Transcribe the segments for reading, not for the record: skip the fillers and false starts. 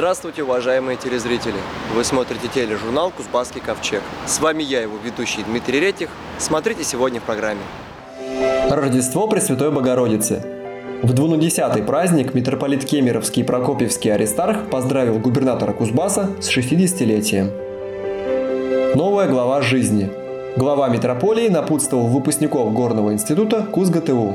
Здравствуйте, уважаемые телезрители! Вы смотрите тележурнал «Кузбасский ковчег». С вами я, его ведущий Дмитрий Ретих. Смотрите сегодня в программе. Рождество Пресвятой Богородицы. В 210-й праздник митрополит Кемеровский и Прокопьевский Аристарх поздравил губернатора Кузбасса с 60-летием. Новая глава жизни. Глава митрополии напутствовал выпускников Горного института КузГТУ.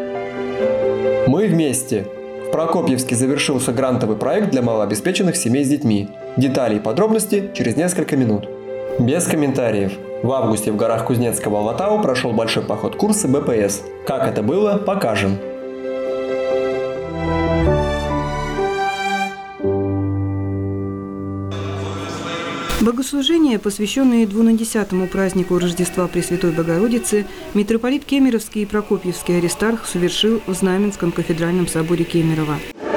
Мы вместе. В Прокопьевске завершился грантовый проект для малообеспеченных семей с детьми. Детали и подробности через несколько минут. Без комментариев. В августе в горах Кузнецкого Алатау прошел большой поход курса БПС. Как это было, покажем. Богослужения, посвященные 210-му празднику Рождества Пресвятой Богородицы, митрополит Кемеровский и Прокопьевский Аристарх совершил в Знаменском кафедральном соборе Кемерово.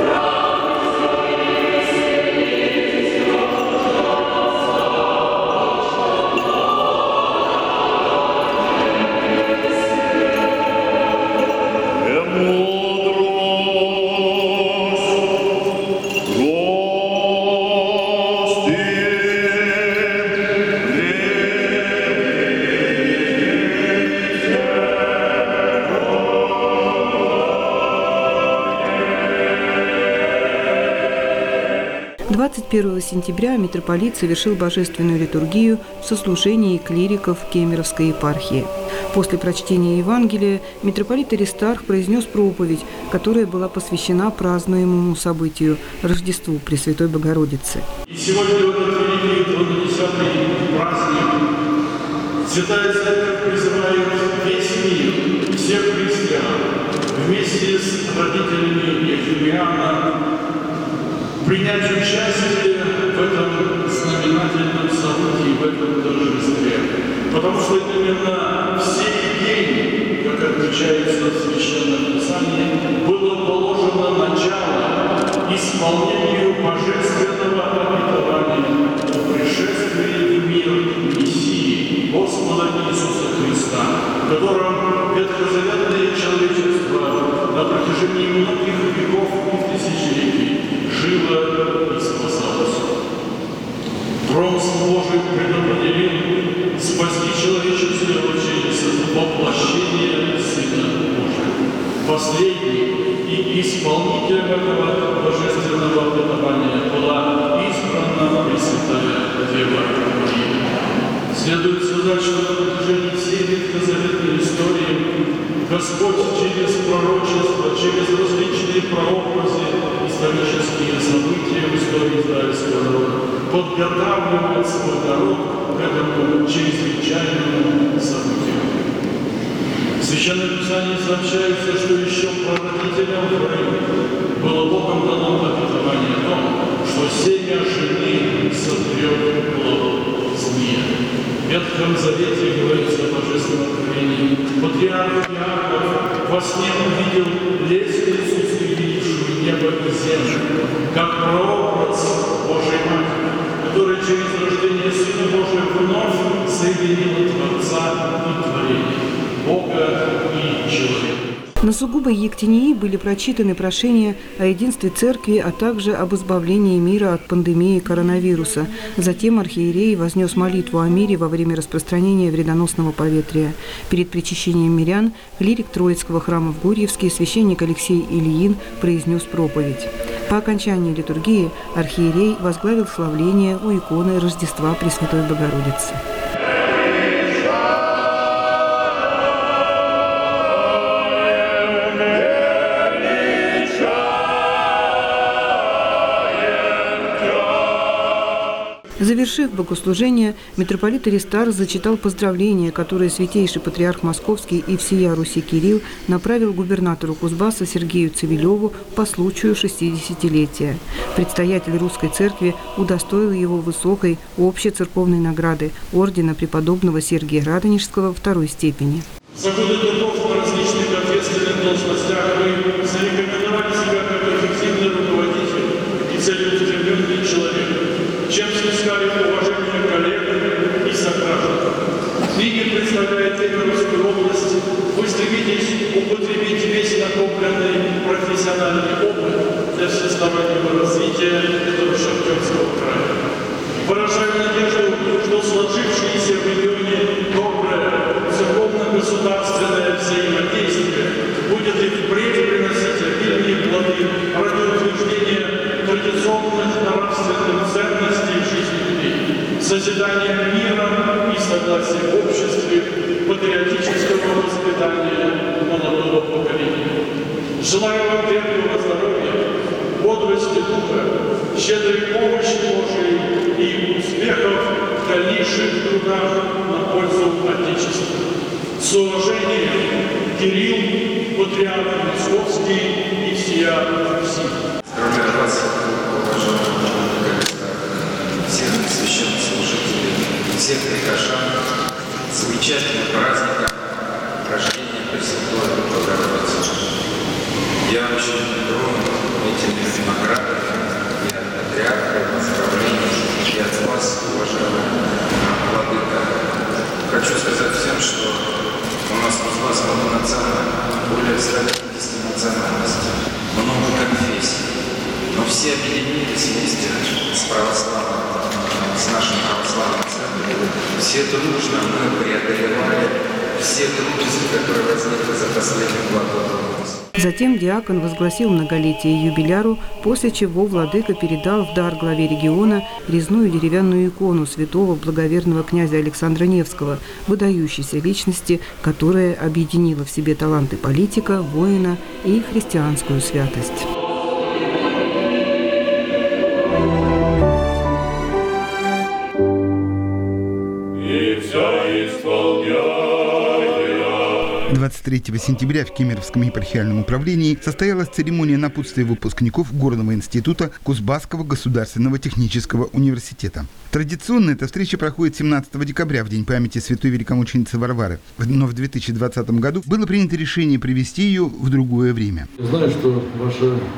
«21 сентября митрополит совершил божественную литургию в сослужении клириков Кемеровской епархии. После прочтения Евангелия митрополит Аристарх произнес проповедь, которая была посвящена празднуемому событию – Рождеству Пресвятой Богородицы. И сегодня в этот великий 210-й праздник Святая Церковь призывает весь мир, всех христиан, вместе с родителями Ефремиана, принять участие в этом знаменательном событии, в этом торжестве. Потому что именно в сей день, как отмечается в Священном Писании, было положено начало исполнению божественного обетования о пришествии в мир Мессии, Господа Иисуса Христа, которым ветхозаветное человечество на протяжении многих веков и тысячелетий жило и спасалось. Промысл Божий предопределил спасти человеческое род воплощение Сына Божия. Последний и исполнителем этого божественного обетования была избрана Пресвятая Дева Мария. Следует сказать, что на протяжении всей ветхозаветной истории Господь через пророчество, через различные прообразы, исторические события в истории израильского народа подготавливает свой народ к этому чрезвычайному событию. В Священном Писании сообщается, что еще прародителям было Богом дано обетование о том, что семя жены сотрет плод змея. В Ветхом Завете говорится о божественном откровении. Патриарх Иаков во сне увидел лестницу, соединившую небо и землю, как прообраз Божьей Матери, которая через рождение Сына Божия вновь соединила Творца и творение, Бога и человека. На сугубой Ектинии были прочитаны прошения о единстве Церкви, а также об избавлении мира от пандемии коронавируса. Затем архиерей вознес молитву о мире во время распространения вредоносного поветрия. Перед причащением мирян клирик Троицкого храма в Гурьевске, священник Алексей Ильин, произнес проповедь. По окончании литургии архиерей возглавил славление у иконы Рождества Пресвятой Богородицы. Завершив богослужение, митрополит Аристарх зачитал поздравления, которые святейший патриарх Московский и всея Руси Кирилл направил губернатору Кузбасса Сергею Цивилеву по случаю 60-летия. Предстоятель Русской Церкви удостоил его высокой общецерковной награды ордена преподобного Сергия Радонежского второй степени. За годы трудов на различных ответственных должностях вы зарекомендовали себя как эффективный руководитель и целеустремленный человек, чем снискали уважение коллег и сограждан. Ныне, представляя Кемеровскую область, вы стремитесь употребить весь накопленный профессиональный опыт для всестороннего развития этого государственное взаимодействие будет и впредь приносить обильные плоды ради утверждения традиционных нравственных ценностей в жизни людей, созидания мира и согласия в обществе, патриотического воспитания молодого поколения. Желаю вам крепкого здоровья, бодрости духа, щедрой помощи Божией и успехов в дальнейших трудах на пользу Отечества. С уважением, Кирилл, Патриарх Московский и всея Руси. Поздравляю вас, уважаемые всех священнослужителей, всех прихожан с замечательным праздником рождения Пресвятой Богородицы. Я очень тронут этими наградами и от патриарха, и поздравлений, и от вас, уважаемый владыка. Хочу сказать всем, что у нас в Кузбассе более 150 национальностей, много конфессий, но все объединились вместе с православным, с нашим православным центром. Все дружно мы преодолевали все трудности, которые возникли за последние 2 года. Затем диакон возгласил многолетие юбиляру, после чего владыка передал в дар главе региона резную деревянную икону святого благоверного князя Александра Невского, выдающейся личности, которая объединила в себе таланты политика, воина и христианскую святость. 23 сентября в Кемеровском епархиальном управлении состоялась церемония напутствия выпускников Горного института Кузбасского государственного технического университета. Традиционно эта встреча проходит 17 декабря, в день памяти святой великомученицы Варвары. Но в 2020 году было принято решение провести ее в другое время. Я знаю, что ваш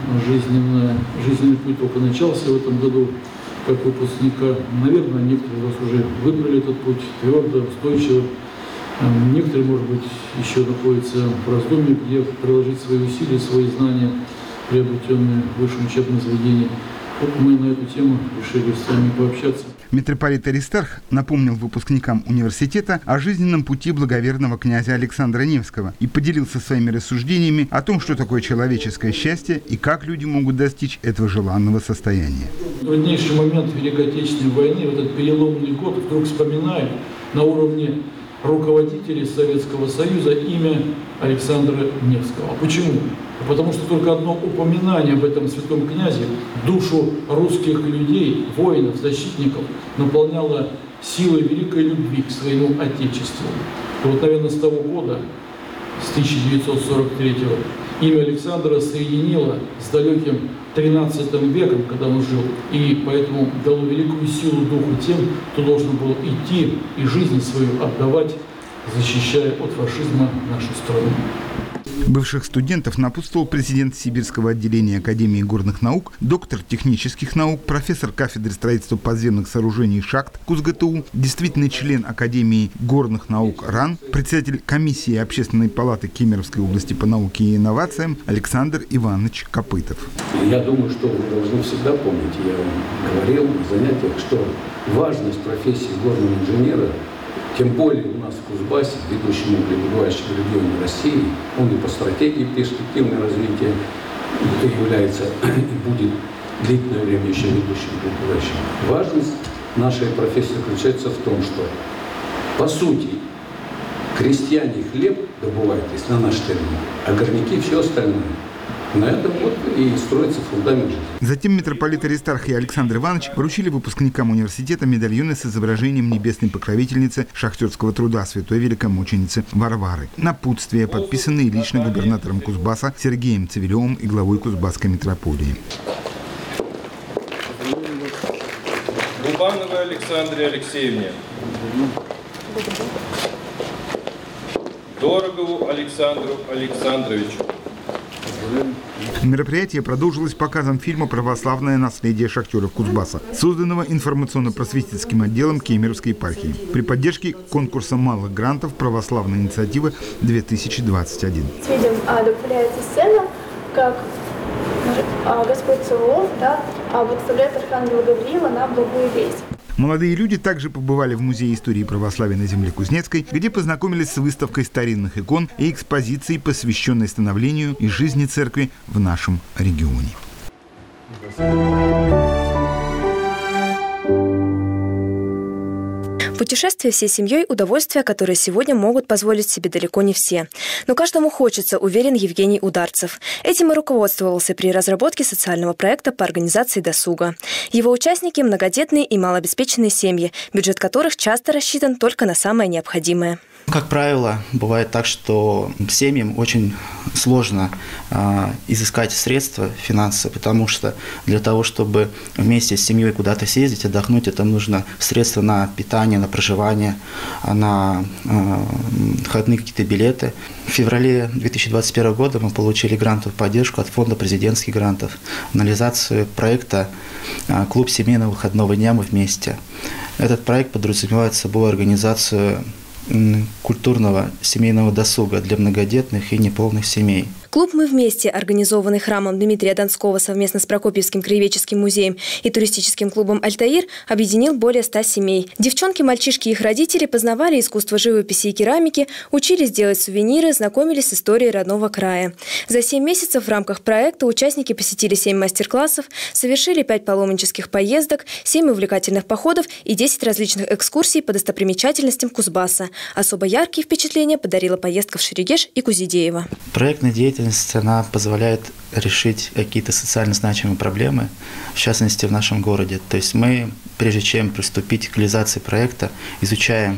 жизненный путь только начался в этом году как выпускника. Наверное, некоторые из вас уже выбрали этот путь твердо, устойчиво. Некоторые, может быть, еще находятся в раздумье, где приложить свои усилия, свои знания, приобретенные в высшем учебном заведении. Вот мы на эту тему решили с вами пообщаться. Митрополит Аристарх напомнил выпускникам университета о жизненном пути благоверного князя Александра Невского и поделился своими рассуждениями о том, что такое человеческое счастье и как люди могут достичь этого желанного состояния. В труднейший момент Великой Отечественной войны, в этот переломный год, вдруг вспоминаю на уровне руководителей Советского Союза имя Александра Невского. А почему? Потому что только одно упоминание об этом святом князе душу русских людей, воинов, защитников наполняло силой великой любви к своему Отечеству. И вот, наверное, с того года, с 1943-го, имя Александра соединило с далеким XIII веком, когда он жил, и поэтому дало великую силу духу тем, кто должен был идти и жизнь свою отдавать, защищая от фашизма нашу страну. Бывших студентов напутствовал президент Сибирского отделения Академии горных наук, доктор технических наук, профессор кафедры строительства подземных сооружений и шахт КУЗГТУ, действительный член Академии горных наук РАН, председатель комиссии Общественной палаты Кемеровской области по науке и инновациям Александр Иванович Копытов. Я думаю, что вы должны всегда помнить, я вам говорил на занятиях, что важность профессии горного инженера, тем более у нас в Кузбассе, ведущем угледобывающем регионе России, он и по стратегии перспективного развития является и будет длительное время еще ведущим угледобывающим. Важность нашей профессии заключается в том, что, по сути, крестьяне хлеб добывают, если на нашей территории, а горняки все остальное. На этом вот и строится фундамент жизни. Затем митрополит Аристарх и Александр Иванович вручили выпускникам университета медальоны с изображением небесной покровительницы шахтерского труда святой великомученицы Варвары. Напутствия, подписанные лично губернатором Кузбасса Сергеем Цивилевым и главой Кузбасской митрополии. Губановой Александре Алексеевне. Дорогову Александру Александровичу. Мероприятие продолжилось показом фильма «Православное наследие шахтеров Кузбасса», созданного информационно-просветительским отделом Кемеровской епархии при поддержке конкурса малых грантов «Православная инициатива 2021». Видим, добавляется сцена, как Господь Саваоф, выставляет архангела Гавриила на благую весть. Молодые люди также побывали в Музее истории православия на земле Кузнецкой, где познакомились с выставкой старинных икон и экспозицией, посвященной становлению и жизни церкви в нашем регионе. Путешествие всей семьей – удовольствие, которое сегодня могут позволить себе далеко не все. Но каждому хочется, уверен Евгений Ударцев. Этим и руководствовался при разработке социального проекта по организации досуга. Его участники – многодетные и малообеспеченные семьи, бюджет которых часто рассчитан только на самое необходимое. Как правило, бывает так, что семьям очень сложно изыскать средства, финансы, потому что для того, чтобы вместе с семьей куда-то съездить, отдохнуть, это нужно средства на питание, на проживание, на входные какие-то билеты. В феврале 2021 года мы получили грантовую поддержку от Фонда президентских грантов на реализацию проекта «Клуб семейного выходного дня мы вместе». Этот проект подразумевает собой организацию культурного семейного досуга для многодетных и неполных семей. Клуб «Мы вместе», организованный храмом Дмитрия Донского совместно с Прокопьевским краеведческим музеем и туристическим клубом «Альтаир», объединил более 100 семей. Девчонки, мальчишки и их родители познавали искусство живописи и керамики, учились делать сувениры, знакомились с историей родного края. За 7 месяцев в рамках проекта участники посетили 7 мастер-классов, совершили 5 паломнических поездок, 7 увлекательных походов и 10 различных экскурсий по достопримечательностям Кузбасса. Особо яркие впечатления подарила поездка в Шерегеш и Кузидеево. Проектная деятельность она позволяет решить какие-то социально значимые проблемы, в частности в нашем городе. То есть мы, прежде чем приступить к реализации проекта, изучаем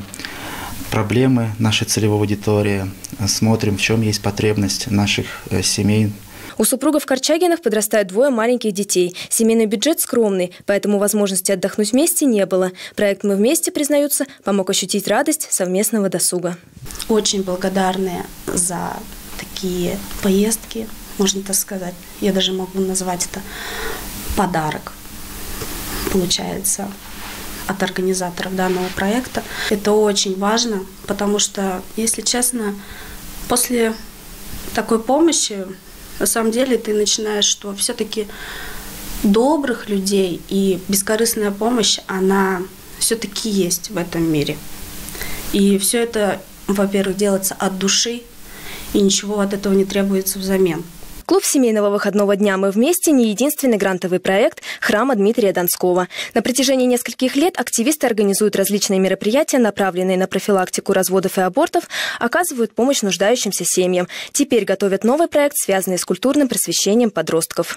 проблемы нашей целевой аудитории, смотрим, в чем есть потребность наших семей. У супругов Корчагиных подрастают 2 маленьких детей. Семейный бюджет скромный, поэтому возможности отдохнуть вместе не было. Проект «Мы вместе», признаются, помог ощутить радость совместного досуга. Очень благодарны за такие поездки, можно так сказать. Я даже могу назвать это подарок, получается, от организаторов данного проекта. Это очень важно, потому что, если честно, после такой помощи, на самом деле, ты начинаешь, что все-таки добрых людей и бескорыстная помощь, она все-таки есть в этом мире. И все это, во-первых, делается от души, и ничего от этого не требуется взамен. Клуб семейного выходного дня «Мы вместе» не единственный грантовый проект храма Дмитрия Донского. На протяжении нескольких лет активисты организуют различные мероприятия, направленные на профилактику разводов и абортов, оказывают помощь нуждающимся семьям. Теперь готовят новый проект, связанный с культурным просвещением подростков.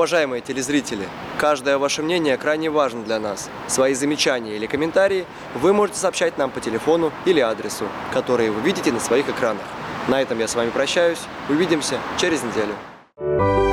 Уважаемые телезрители, каждое ваше мнение крайне важно для нас. Свои замечания или комментарии вы можете сообщать нам по телефону или адресу, которые вы видите на своих экранах. На этом я с вами прощаюсь. Увидимся через неделю.